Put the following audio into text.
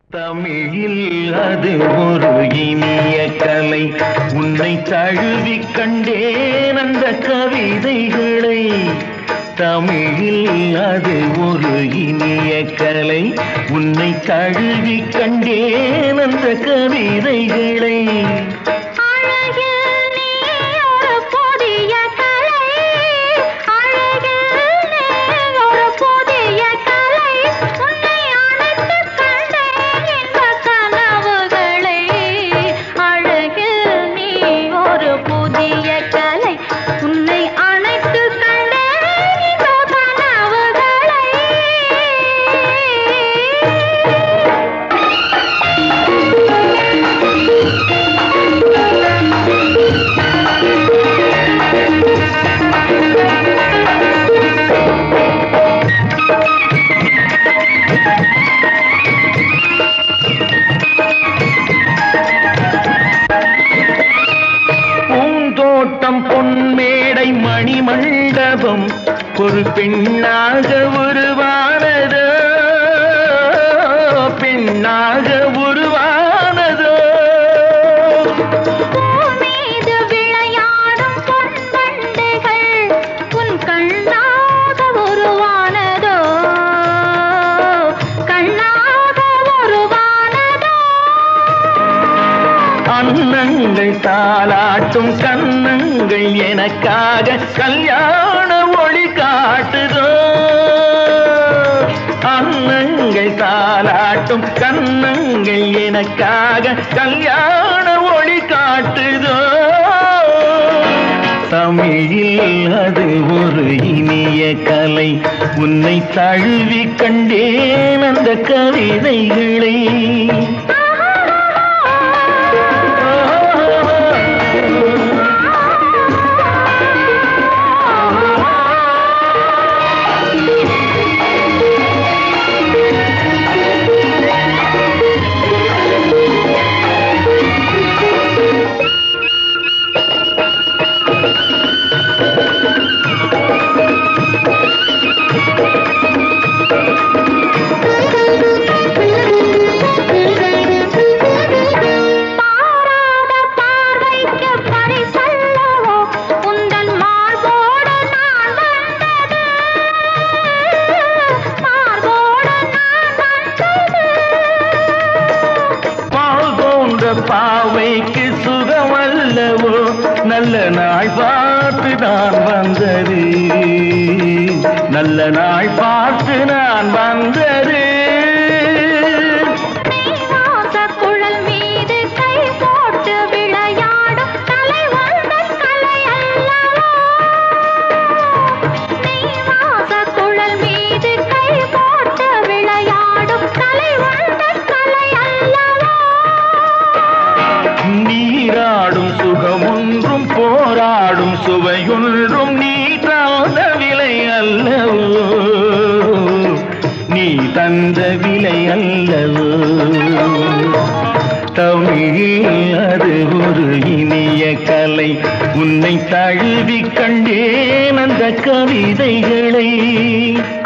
தமிழில் அது ஒரு இனிய கலை. உன்னை தழுவி கண்டேன் அந்த கவிதைகளை. தமிழில் அது ஒரு இனிய கலை. உன்னை தழுவி கண்டேன் அந்த கவிதைகளை. பொன்மேடை மணிமண்டபம் ஒரு பெண்ணாக உருவானதோ, பெண்ணாக உருவானதோ. மீது விளையாடும் பொன்வண்டுகள் உன் கண்ணாக உருவானதோ, கண்ணாக உருவானதோ. அன்னங்கள் தாலாட்டும் கண்ணங்கள் எனக்காக கல்யாண ஒளி காட்டுதோ. அன்னங்கள் தாலாட்டும் கண்ணங்கள் எனக்காக கல்யாண ஒளி காட்டுதோ. தமிழில் அது ஒரு இனிய கலை. உன்னை தழுவி கண்டேன் அந்த கவிதைகளை. பாவைக்கு சுகமல்லவோ, நல்ல நாள் பார்த்து நான் வந்தது, நல்ல நாள் பார்த்து நான் வந்தது. குழல் மீது கை போட்டு விளையாடும் கலை வந்தன் கலை அல்லவோ. குழல் மீது கை போட்டு விளையாடும் கலை வந்தன் கலை அல்லவோ. நீராடும் சுகமொன்றும் போராடும் சுவையொன்றும் நீ தந்த விலை அல்லவோ, நீ தந்த விலை அல்லவோ. தமிழில் அது ஒரு இனிய கலை. உன்னை தழுவி கண்டேன் அந்த கவிதைகளை.